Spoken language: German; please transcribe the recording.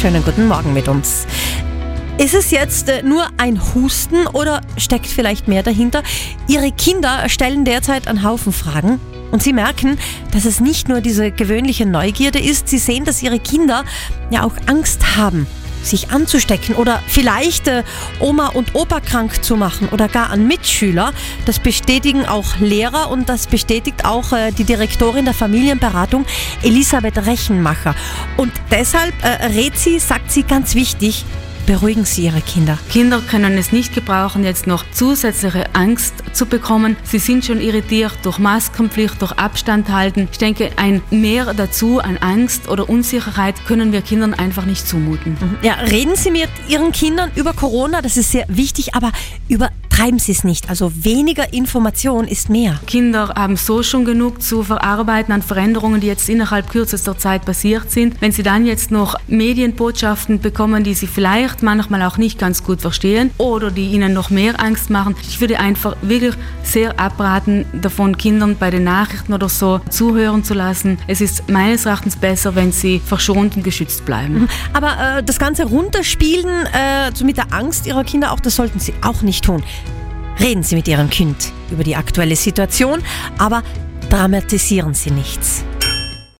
schönen guten Morgen mit uns. Ist es jetzt nur ein Husten oder steckt vielleicht mehr dahinter? Ihre Kinder stellen derzeit einen Haufen Fragen und Sie merken, dass es nicht nur diese gewöhnliche Neugierde ist. Sie sehen, dass Ihre Kinder ja auch Angst haben, sich anzustecken oder vielleicht Oma und Opa krank zu machen oder gar an Mitschüler. Das bestätigen auch Lehrer und das bestätigt auch die Direktorin der Familienberatung, Elisabeth Rechenmacher. Und deshalb sagt sie ganz wichtig, beruhigen Sie Ihre Kinder. Kinder können es nicht gebrauchen, jetzt noch zusätzliche Angst zu bekommen. Sie sind schon irritiert durch Maskenpflicht, durch Abstand halten. Ich denke, ein Mehr dazu an Angst oder Unsicherheit können wir Kindern einfach nicht zumuten. Ja, reden Sie mit Ihren Kindern über Corona, das ist sehr wichtig, aber übertreiben Sie es nicht. Also weniger Information ist mehr. Kinder haben so schon genug zu verarbeiten an Veränderungen, die jetzt innerhalb kürzester Zeit passiert sind. Wenn sie dann jetzt noch Medienbotschaften bekommen, die sie vielleicht manchmal auch nicht ganz gut verstehen oder die ihnen noch mehr Angst machen, ich würde einfach wirklich sehr abraten, davon Kindern bei den Nachrichten oder so zuhören zu lassen. Es ist meines Erachtens besser, wenn sie verschont und geschützt bleiben. Aber das Ganze runterspielen mit der Angst Ihrer Kinder, auch das sollten Sie auch nicht tun. Reden Sie mit Ihrem Kind über die aktuelle Situation, aber dramatisieren Sie nichts.